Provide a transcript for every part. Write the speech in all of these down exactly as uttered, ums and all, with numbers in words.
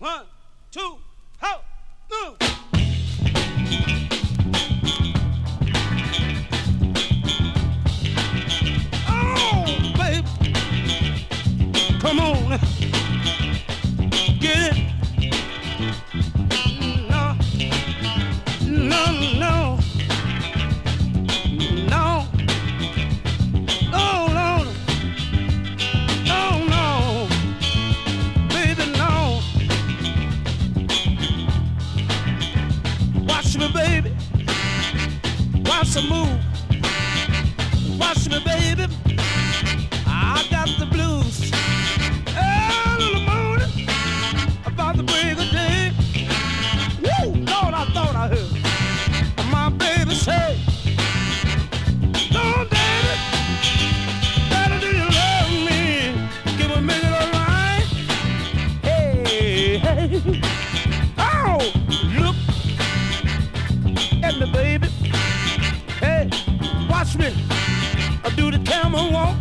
One, two, ho, move. Oh, baby, come on, get it. No, no, no, no, no, no, no, no, baby, no. Watch me, baby. Watch me move. Watch me, baby. I got the blues. Early in the morning, about the break of day. Woo! Lord, I thought I heard my baby say, "Don't, daddy, daddy, do you love me? Can we make it all right?" Hey, hey. Oh, look at me, baby. Hey, watch me. I do the camel walk.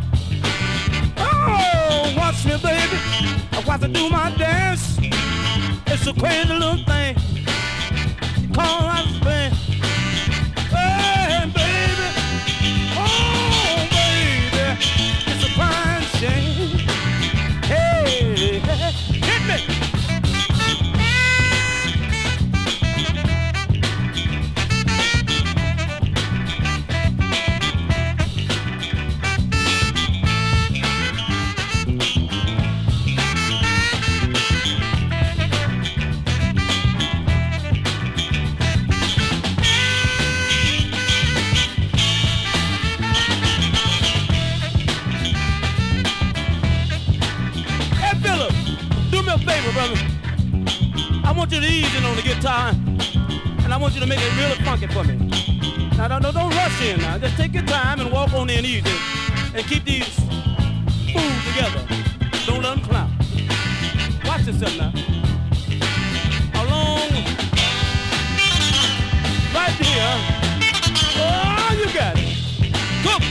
Oh, watch me, baby. I watch her do my dance. It's a crazy little thing. Call out Spain. Hey, baby. Oh, baby. It's a fine shame. Hey, hey, hit me. Brother, I want you to ease in on the guitar, and I want you to make it really funky for me. Now, don't, don't rush in now. Just take your time and walk on in easy, and keep these fools together. Don't let them clown. Watch yourself now. Along, right here. Oh, you got it. Cook.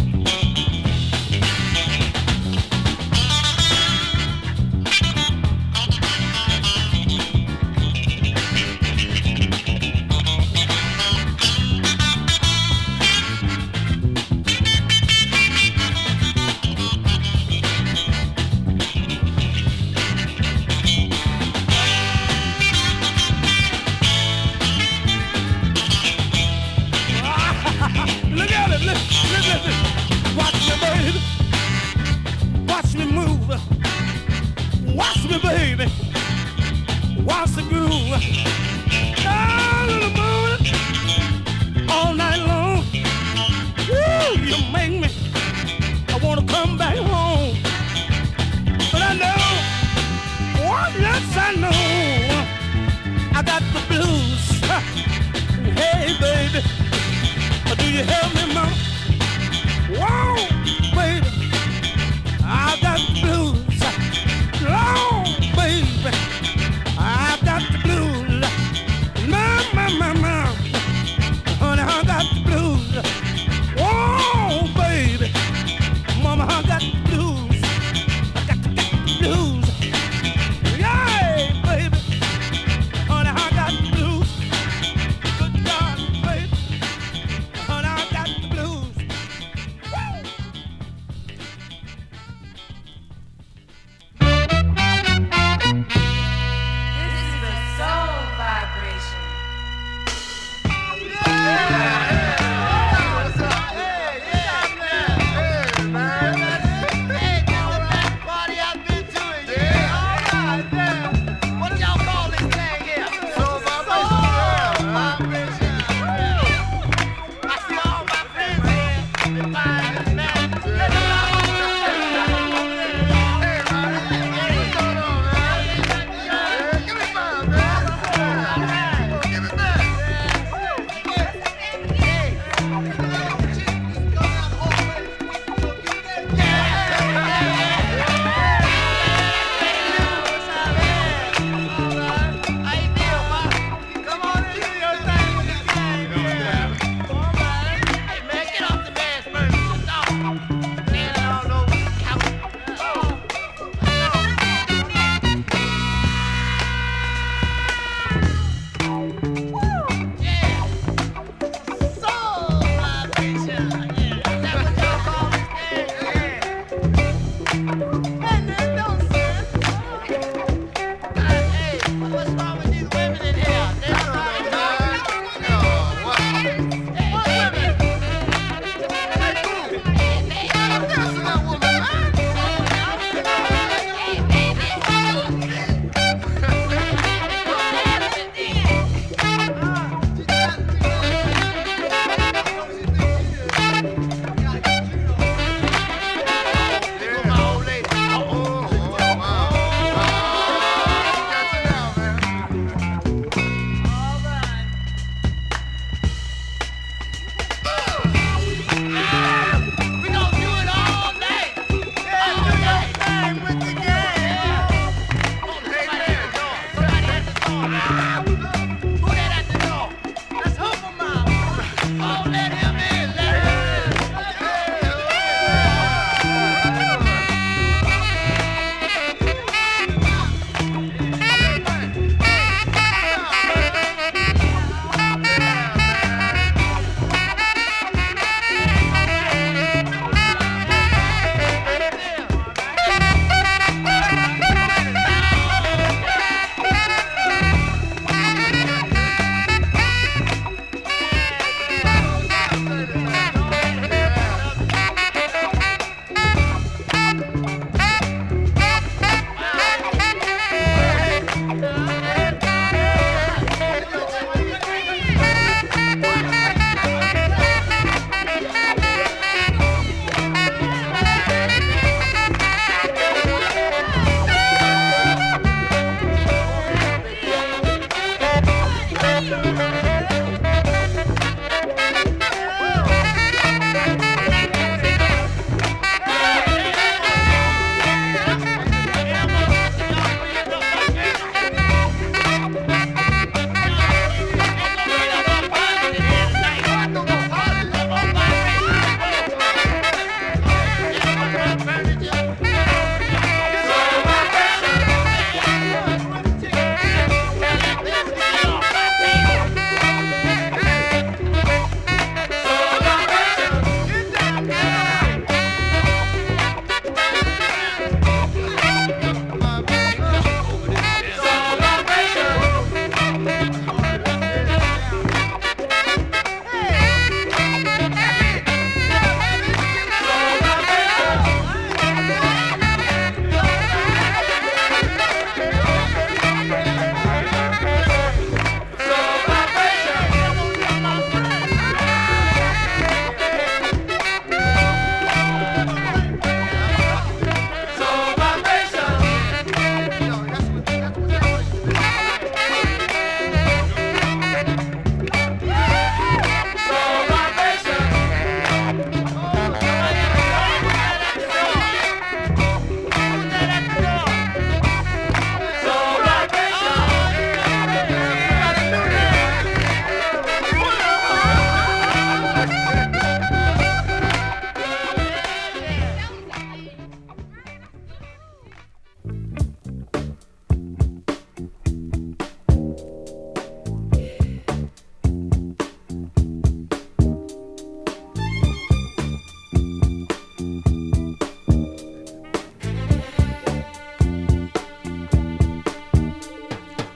Baby, watch the groove. All in the morning, all night long. Woo, you make me, I want to come back home. But I know, oh yes I know, I got the blues. Hey baby, do you help me, mama? Whoa, baby, I got the blues. Oh, baby, I got the blues. My, my, my, my. Honey, I got the blues. Oh, baby, mama, I got the blues. I got the, got the blues. Yeah,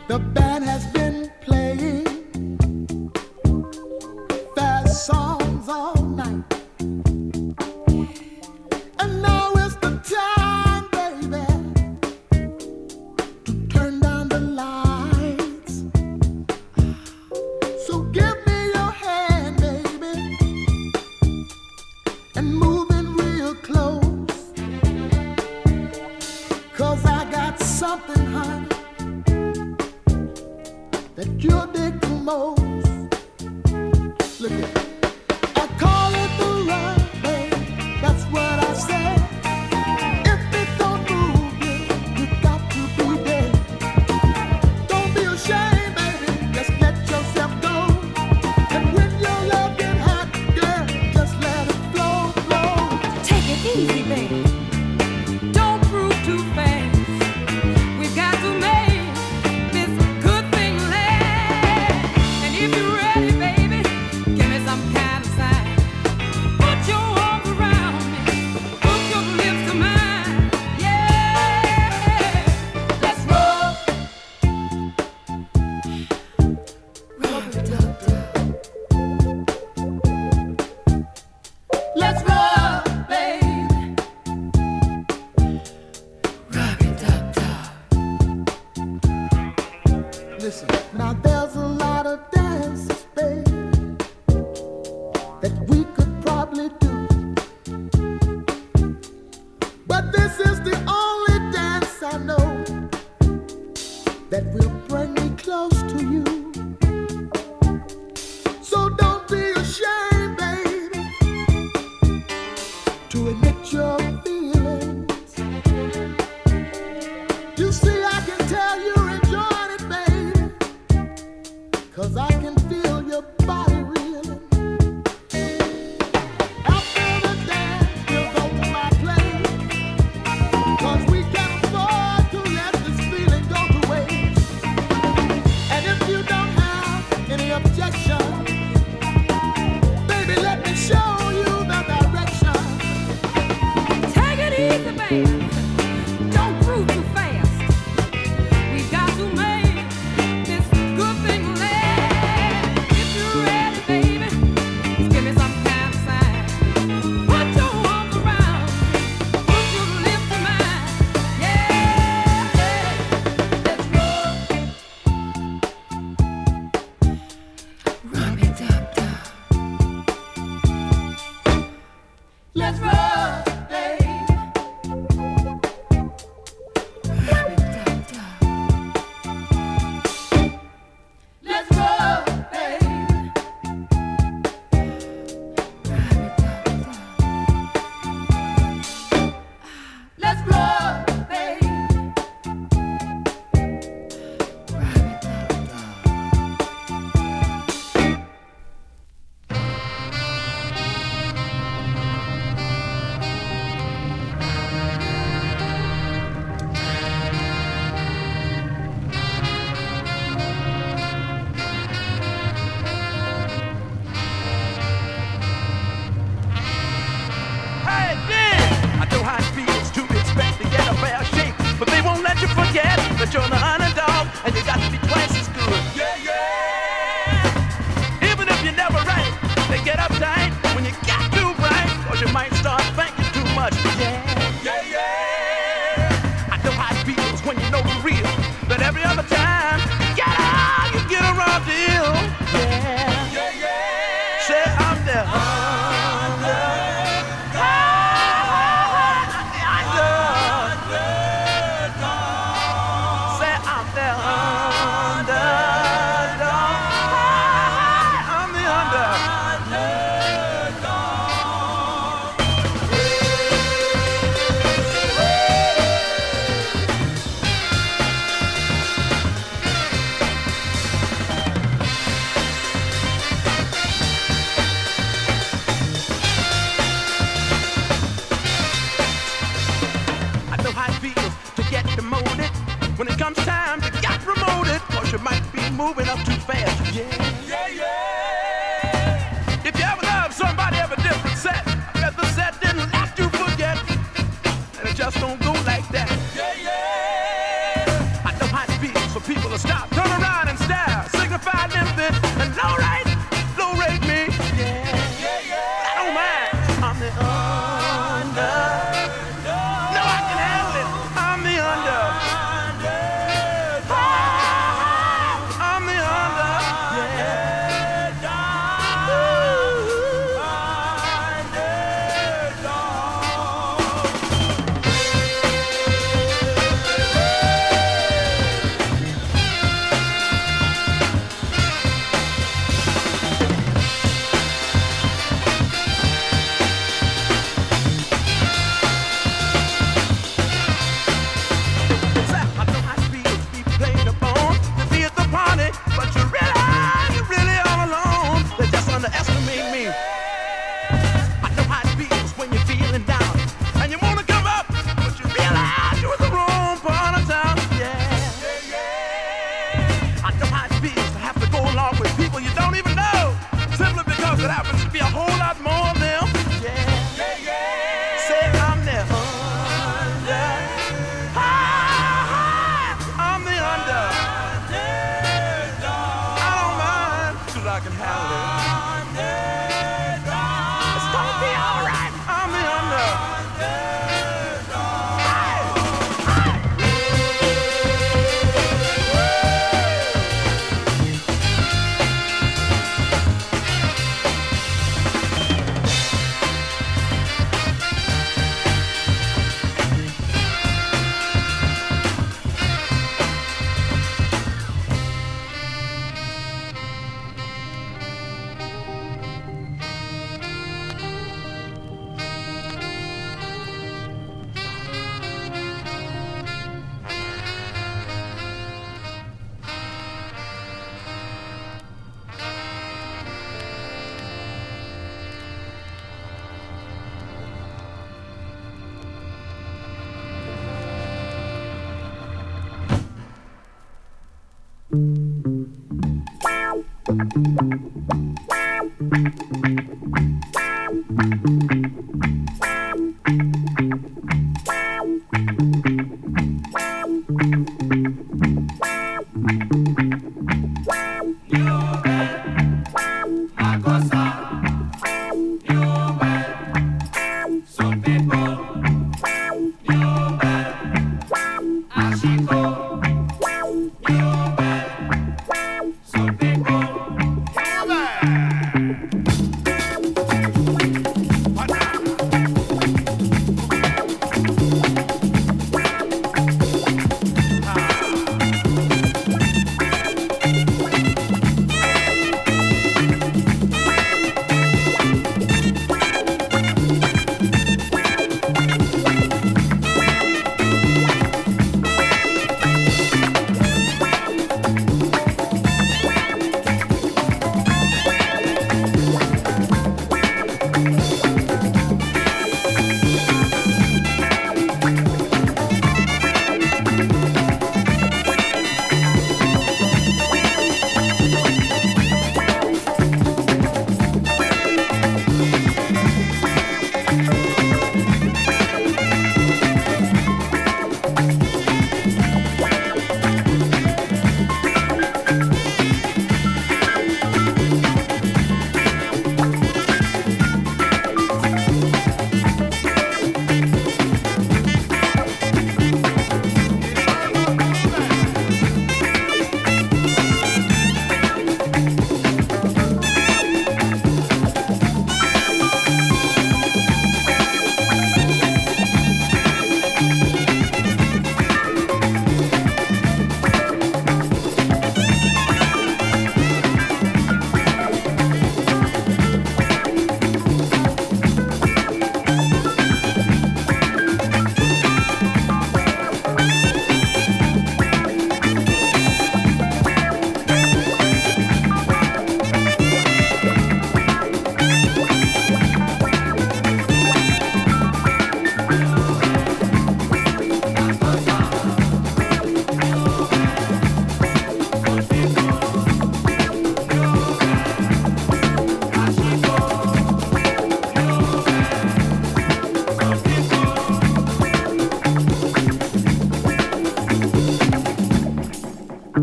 The band has been playing fast songs all night. And now is the time, baby, to turn down the lights. So give me your hand, baby, and move in real close. 'Cause I got something, honey, that you'll dig the most. Look at it. I call it the run, baby. That's what I say. If it don't move you, you got to be dead. Don't be ashamed, baby. Just let yourself go. And when your love get hot, girl, just let it flow, flow. Take it easy, baby. Don't prove too fast. We've got to make this good thing last. And if you're ready, baby, give me some kind of sign. Put your arms around me. Put your lips to mine. Yeah. Let's roll. Rub it up, let's roll, baby. Rub it up, top. Listen, now there's a lot of dances, baby, that we could probably do. But this is the only dance I know that will bring me close to you. So don't be ashamed, baby, to admit your feelings. You see, I can tell you're enjoying it, baby, 'cause I can feel your body reeling. After the dance, we'll go to my place, 'cause we can't afford to let this feeling go to waste. And if you don't have any objection, baby, let me show you the direction. Take it easy, baby. Don't prove too fast. We've got to make this good thing last. If you're ready, baby, just give me some kind of sign. Put your arms around me. Put your lips to mine. Yeah. Let's roll. Rub it up, top. Let's roll, baby. Rub it up, top. Let's roll, baby. Rub it up, top. Let's roll, baby. Rub it up, top. Hey, Dan! I know how it feels to expect to get a fair shake, but they won't let you forget that you're the underdog and you got to be twice as good. Yeah, yeah! Even if you're never right, they get uptight when you got too bright, or you might start thinking too much. Yeah, yeah, yeah! I know how it feels when you know the real, that every other time you get out, you get a raw deal. Yeah, yeah, yeah! Say I'm there. Say I'm the underdog. I'm the I know how it feels to get demoted. When it comes time to get promoted, cause you might be moving up too fast. Yeah, yeah, yeah. If you ever love somebody of a different set, I bet the set didn't let you forget. And it just don't go like that. Yeah, yeah. I know how it feels for people to stop, turn around and stare, signify limping, and low rate, low rate me. Yeah, yeah, yeah. I don't mind. I'm the under. No, I can handle it. I'm the under. Ah, I'm the under. Yeah. It happens to be a whole lot more of them. Yeah, yeah, yeah. Say I'm the under. Ah, I'm the under. I don't mind, 'cause I can handle it. It's gonna be alright. I'm the under.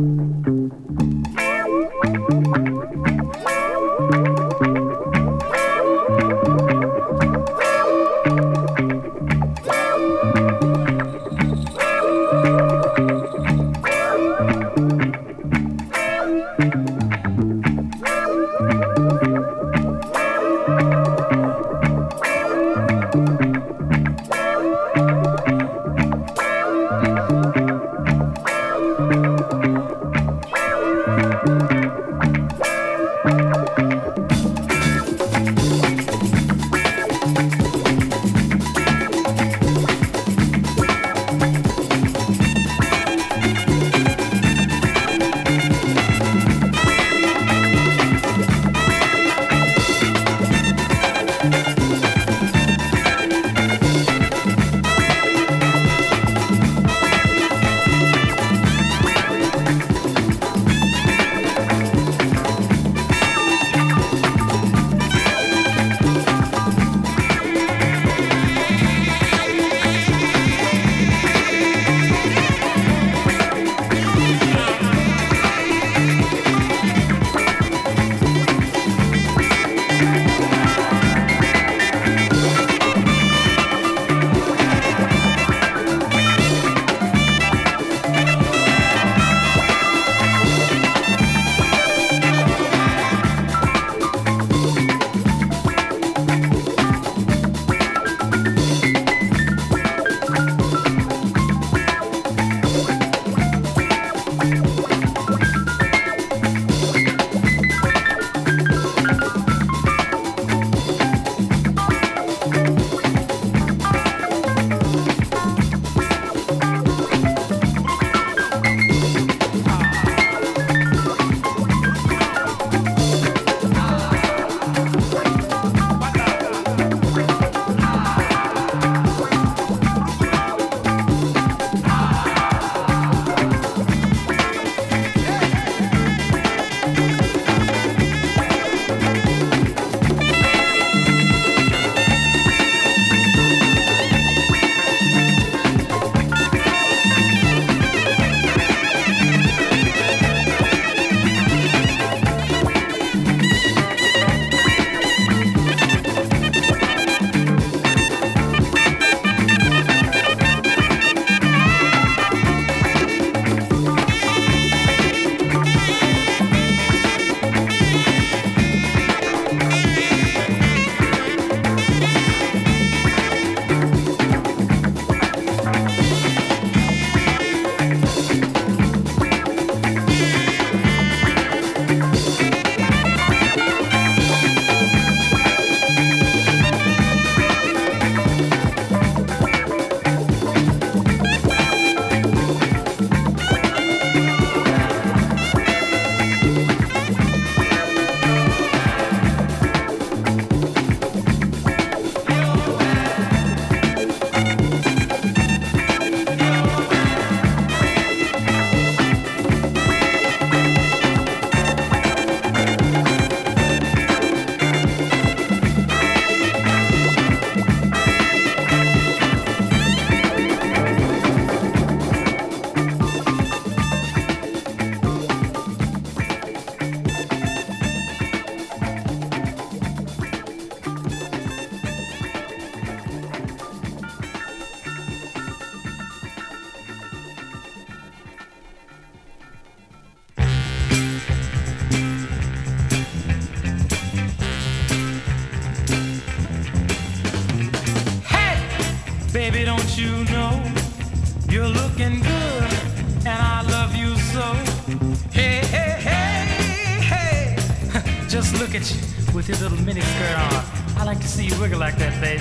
Baby, don't you know you're looking good and I love you so. Hey, hey, hey, hey. Just look at you with your little mini skirt on. I like to see you wiggle like that, baby.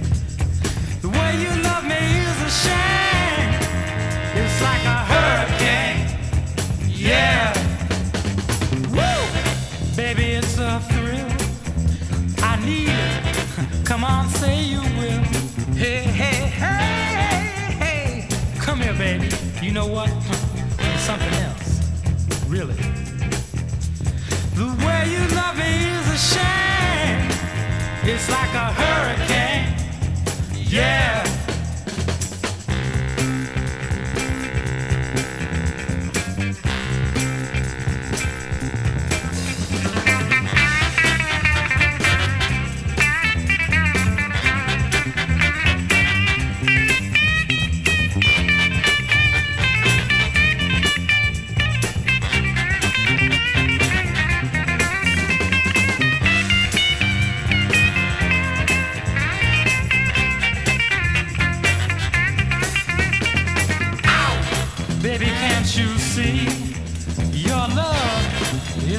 The way you love me is a shame. It's like a hurricane. Yeah. Woo! Baby, it's a thrill. I need it. Come on, say you will. Hey, hey, hey, hey. Come here, baby. You know what? It's something else. Really. The way you love me is a shame. It's like a hurricane. Yeah.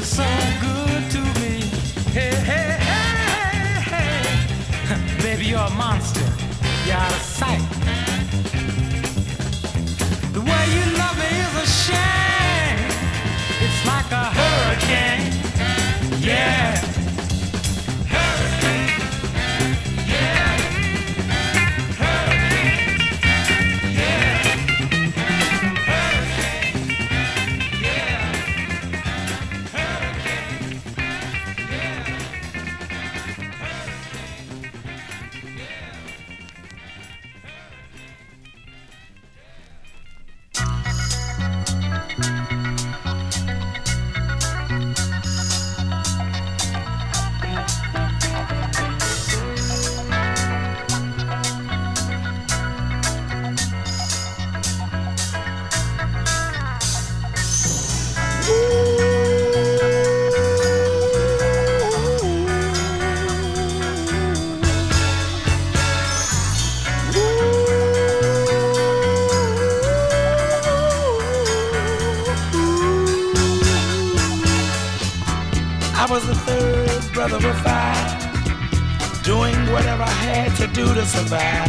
so good to me. Hey, hey, hey, hey. Baby, you're a monster. You're out of sight. The way you love me is a shame. It's like a hurricane. Yeah. Hurricane. Yeah. Hurricane. Yeah. Hurricane. Yeah. Hurricane. Yeah. I was the third brother of five, doing whatever I had to do to survive.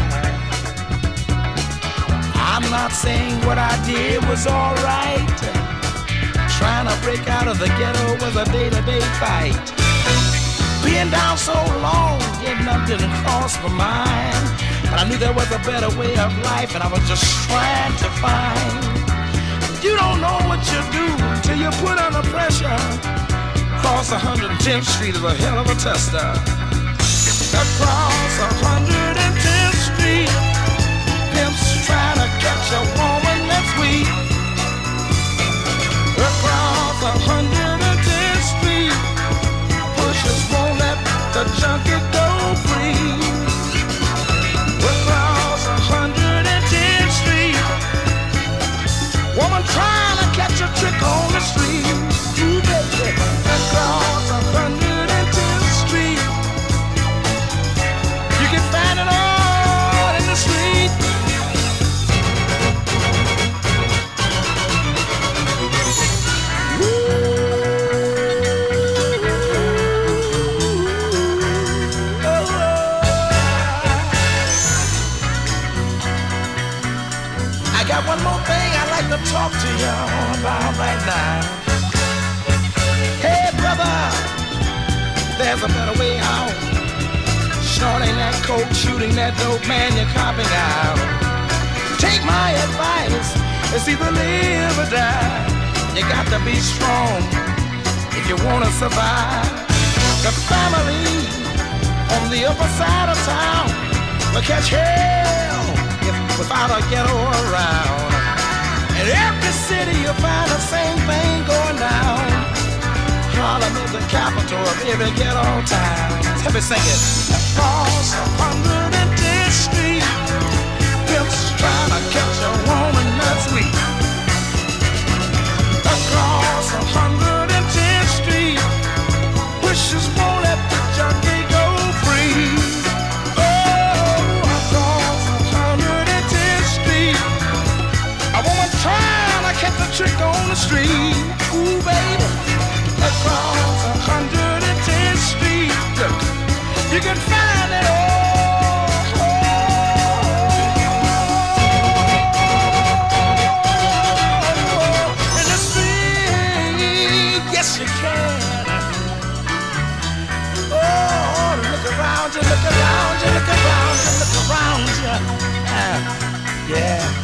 I'm not saying what I did was alright. Trying to break out of the ghetto was a day-to-day fight. Being down so long, getting up didn't cross my mind. But I knew there was a better way of life, and I was just trying to find. You don't know what you do till you put under pressure. Across one hundred tenth Street is a hell of a tester. Across one hundred tenth Street, pimps trying to catch a woman that's weak. Across one hundred tenth Street, pushers won't let the junkie go free. Across one hundred tenth Street, woman trying to catch a trick on the street. You baby. Across one hundred tenth Street, you can find it all in the street. I got one more thing I'd like to talk to y'all about right now. Hey brother, there's a better way out. Snorting that coke, shooting that dope, man, you're copping out. Take my advice, it's either live or die. You got to be strong if you wanna survive. The family on the upper side of town will catch hell if without a ghetto around. In every city you'll find the same thing going down. Harlem is the capital of every ghetto town. Let me sing it. Across one hundred tenth Street, pimps trying to catch a woman that's weak. Across one hundred tenth Street, wishes won't let the junkie go free. Oh, across one hundred tenth Street, a woman trying to catch a trick on the street. Ooh, baby. Across one hundred tenth Street, you can find it all. In the street, yes you can. Oh, look around you, look around you, look around you, look around you. Uh, yeah.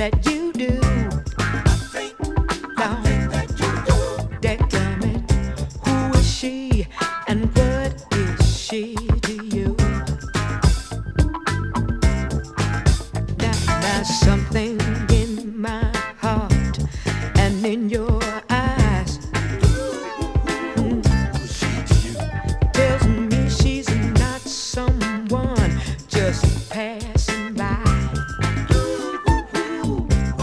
that you do. I think, I think that you do. Damn it, who is she and what is she to you? Now, there's something in my heart and in your eyes. Mm. Who's she to you? Tells me she's not someone just passing by.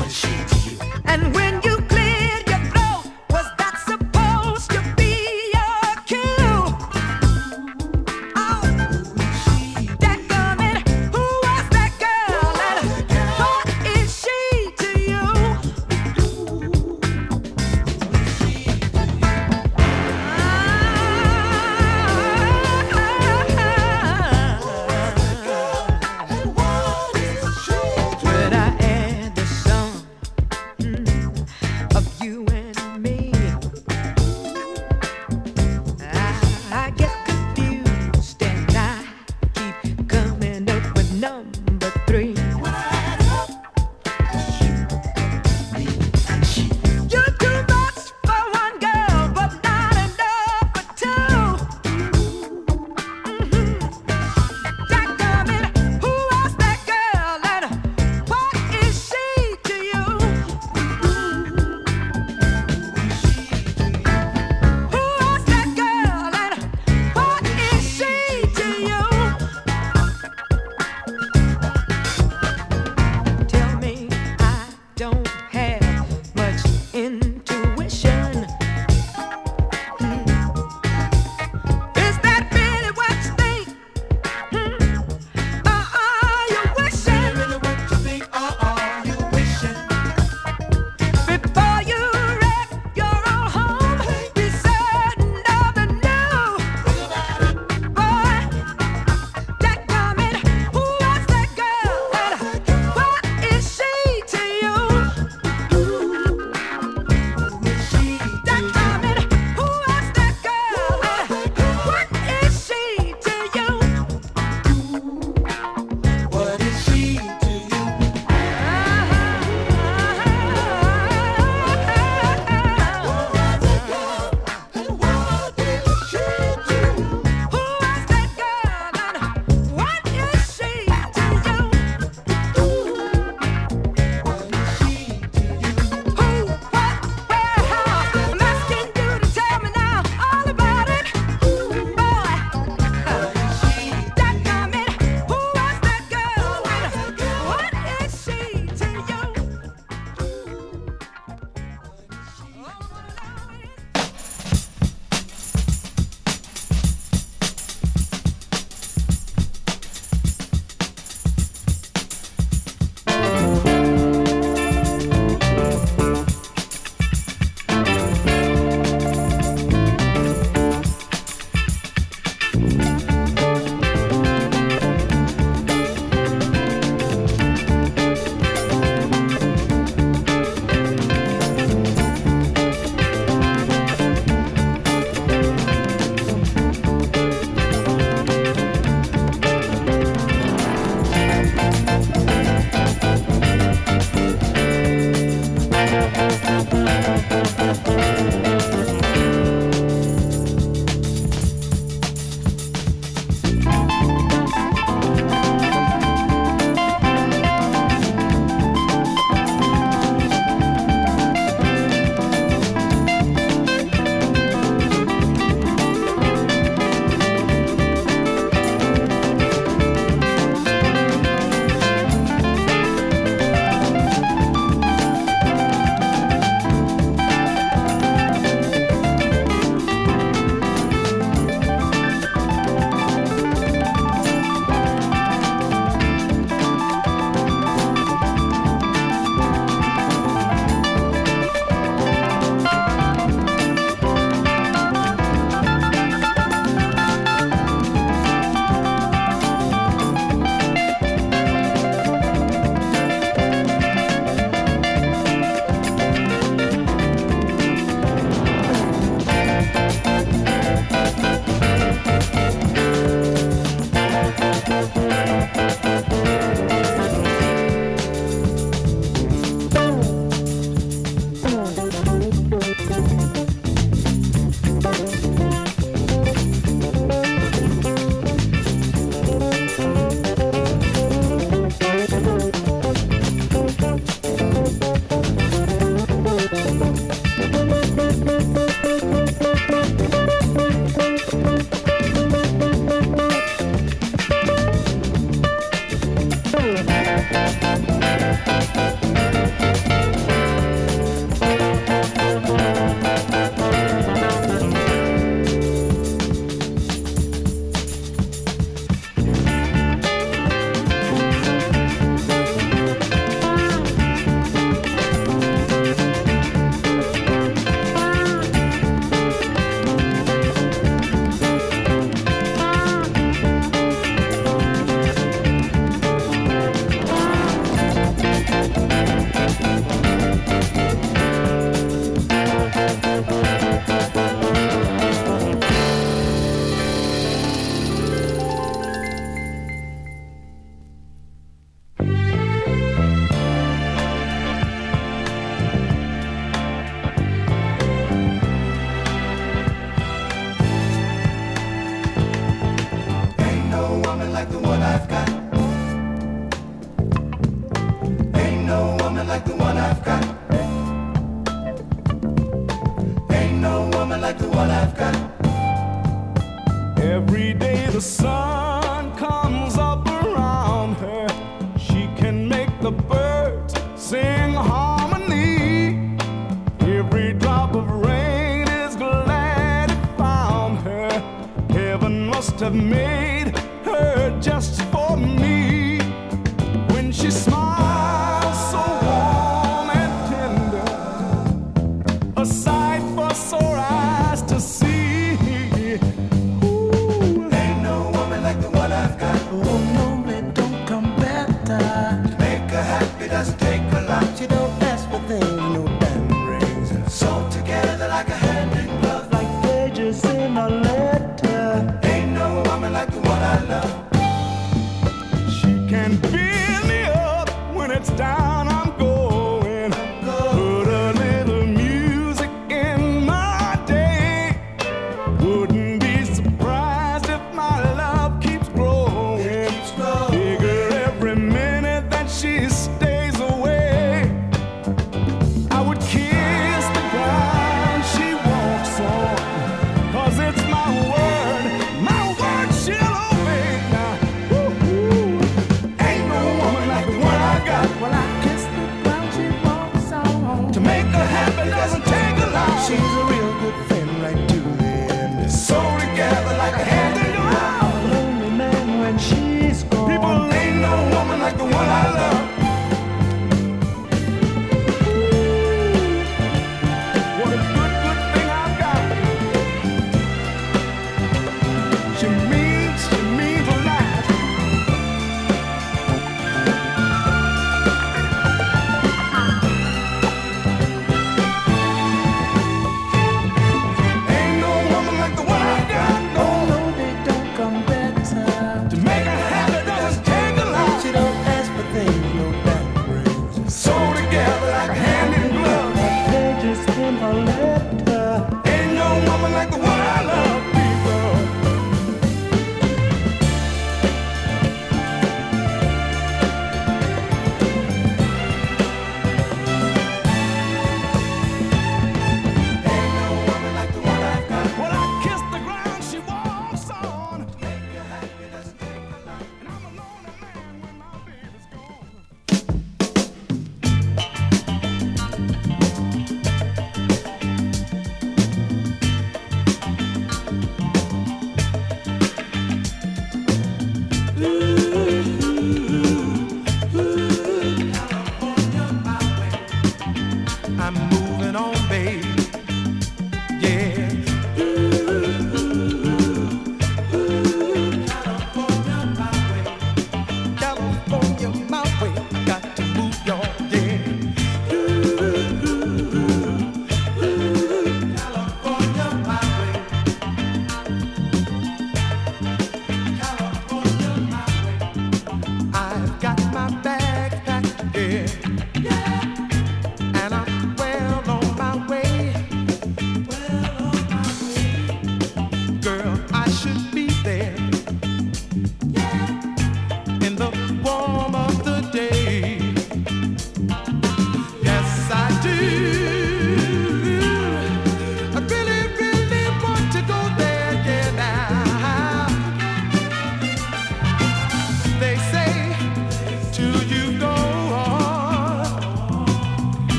People ain't no woman like the one I love.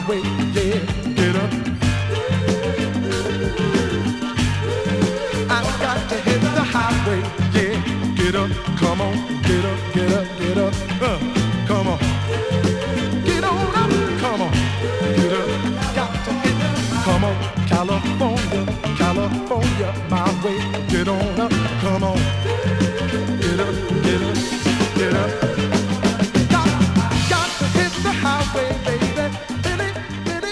highway, yeah, get up. I got to hit the highway, yeah, get up, come on, get up, get up, get up, uh, come on, get on up, come on, get up, got to hit it, come on, California, California, my way, get on up, come on, get up, get up, get up, got, got to hit the highway, baby, Billy, Billy.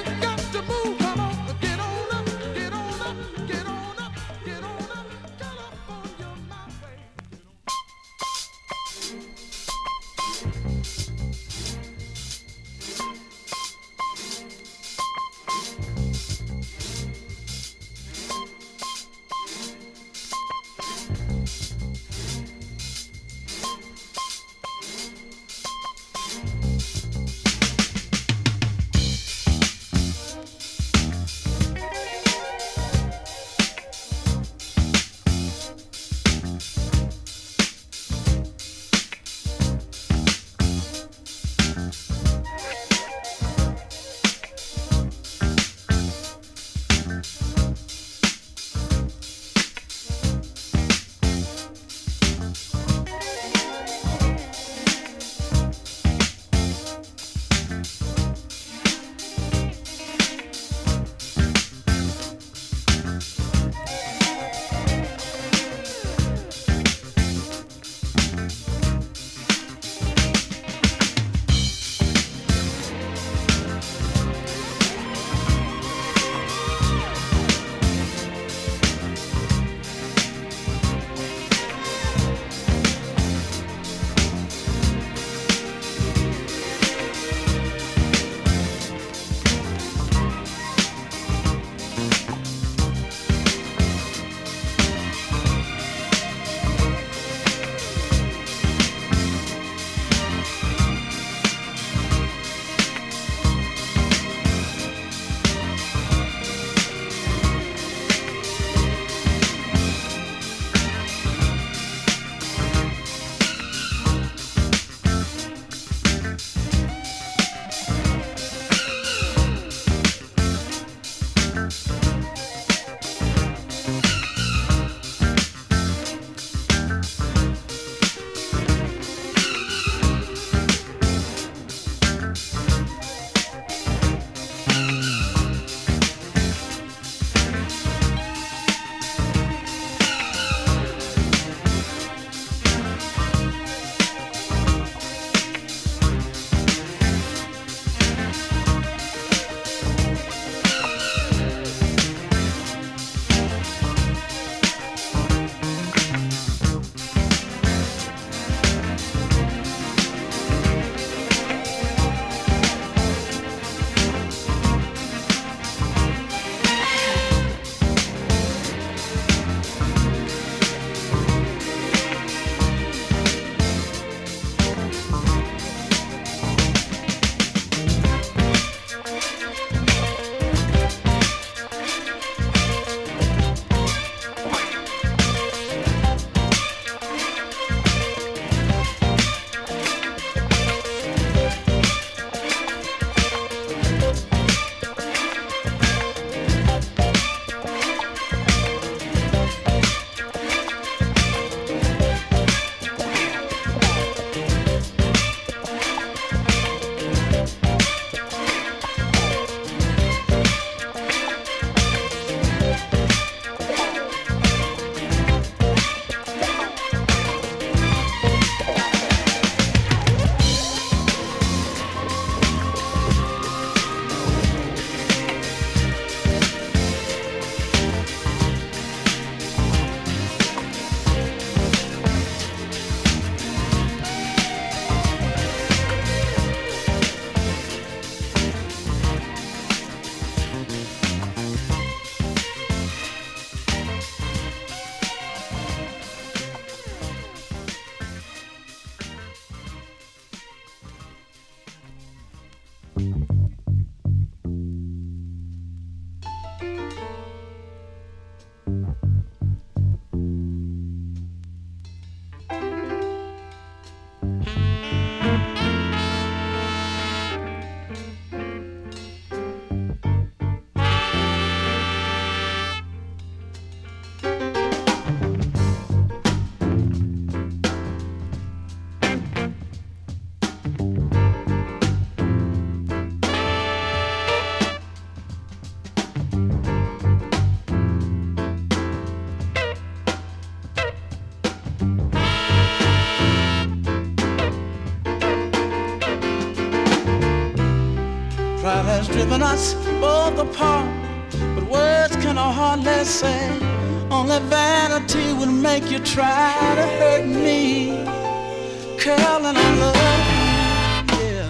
driving us both apart, but words can hardly say. Only vanity will make you try to hurt me. Carolyn, I love you, yeah.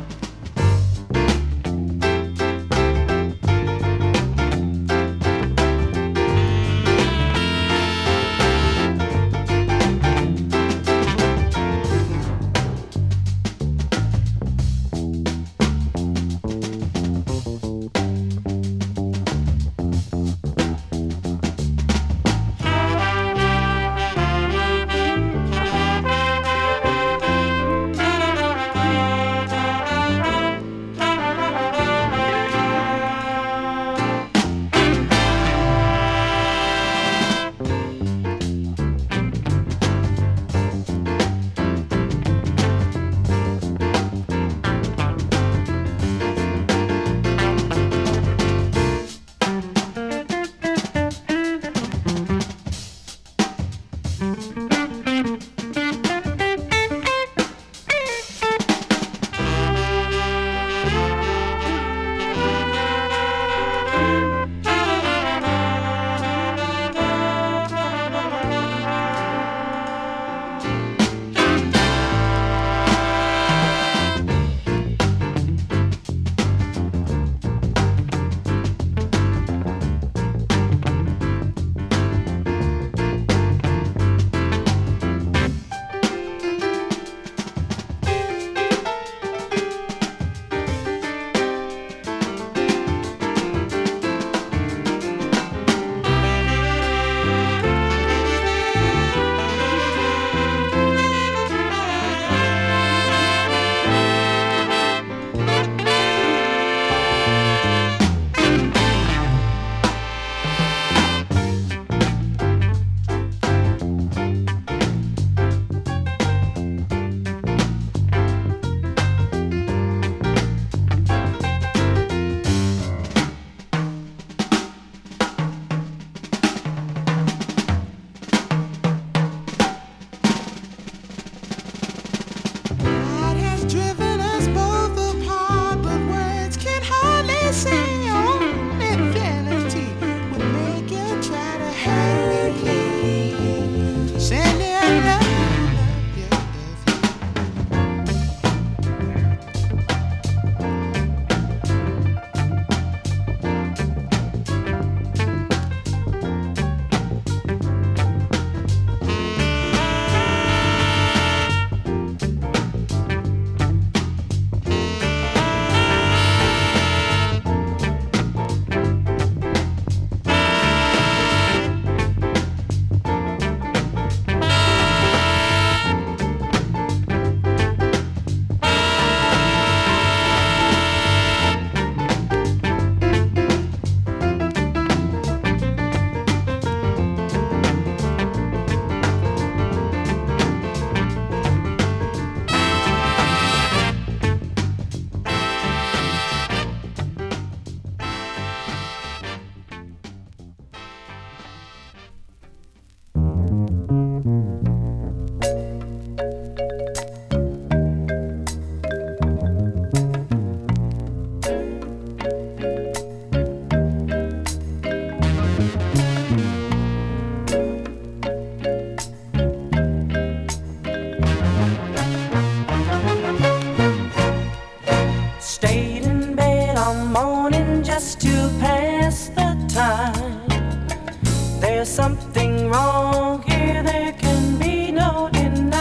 There's something wrong here, there can be no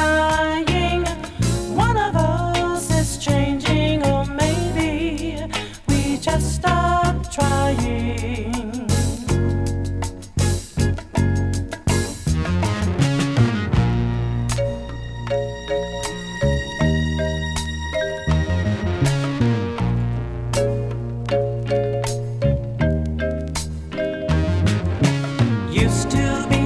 denying. One of us is changing, or maybe we just stopped trying. Used to be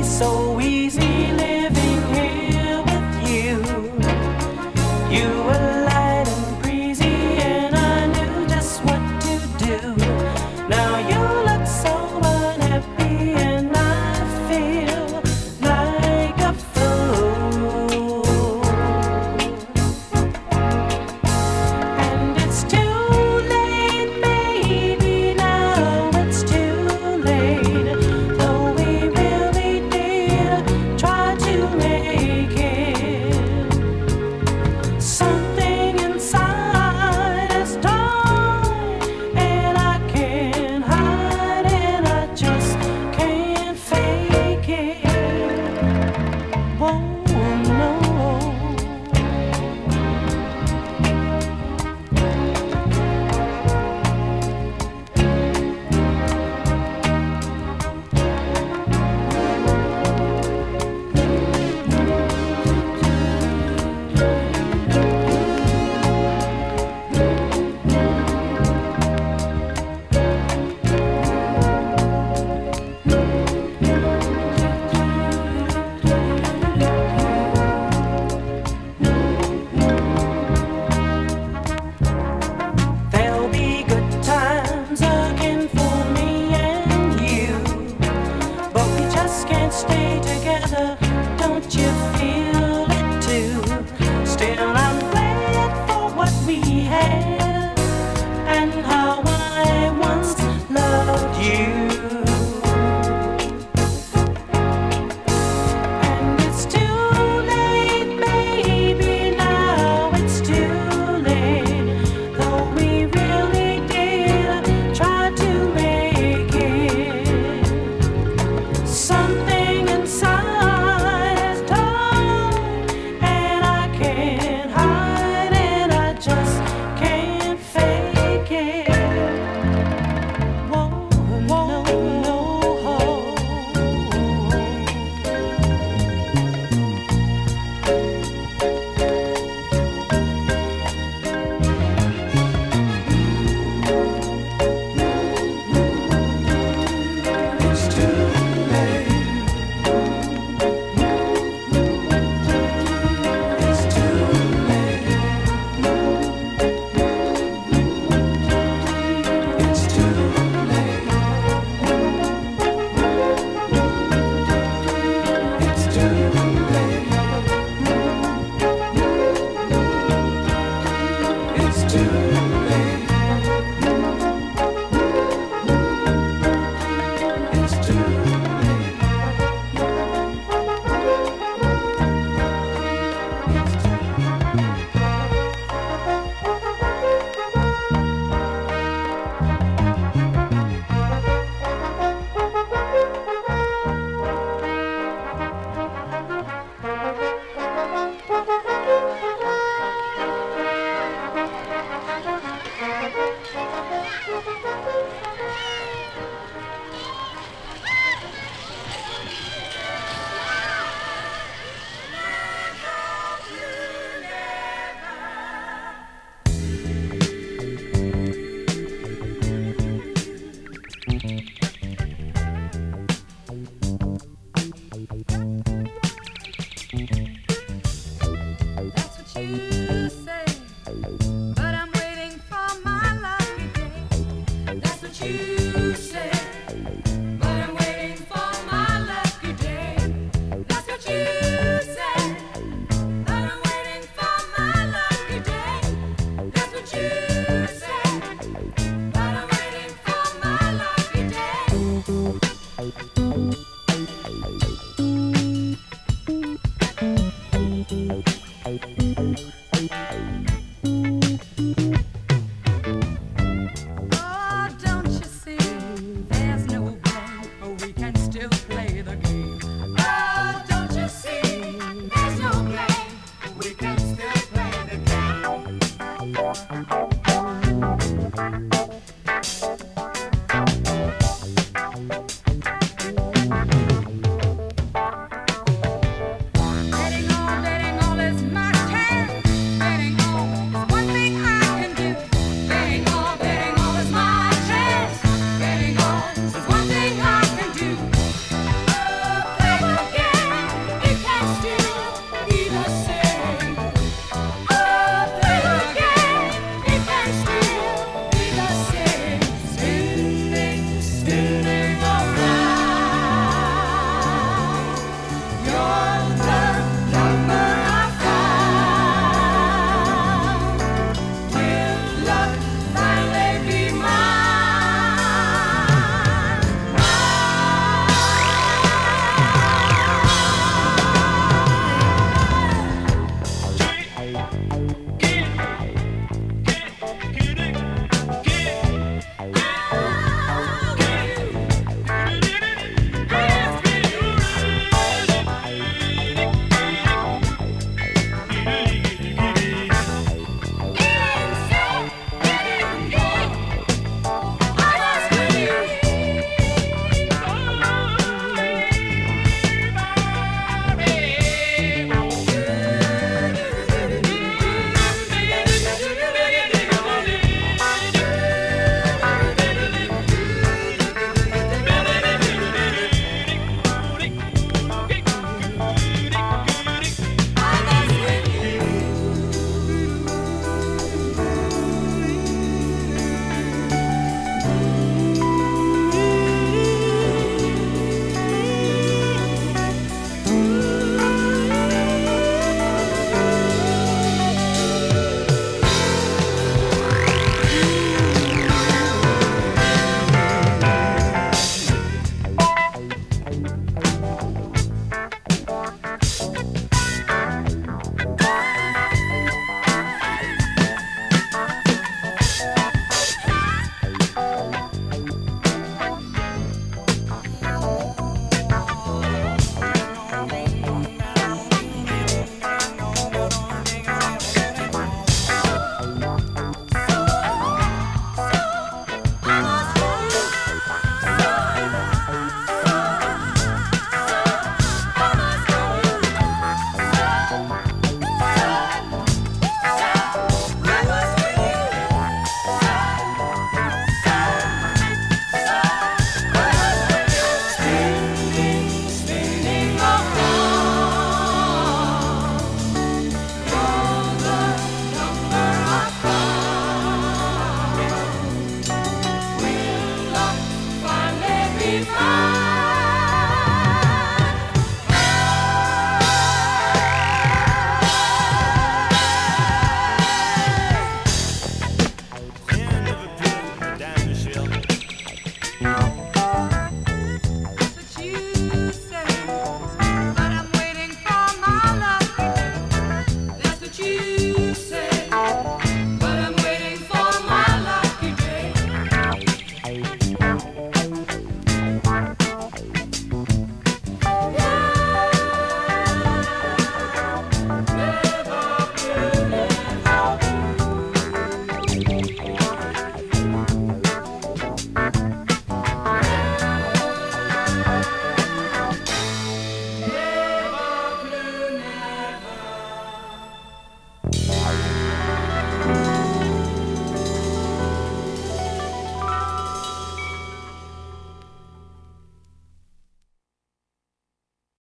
Thank you.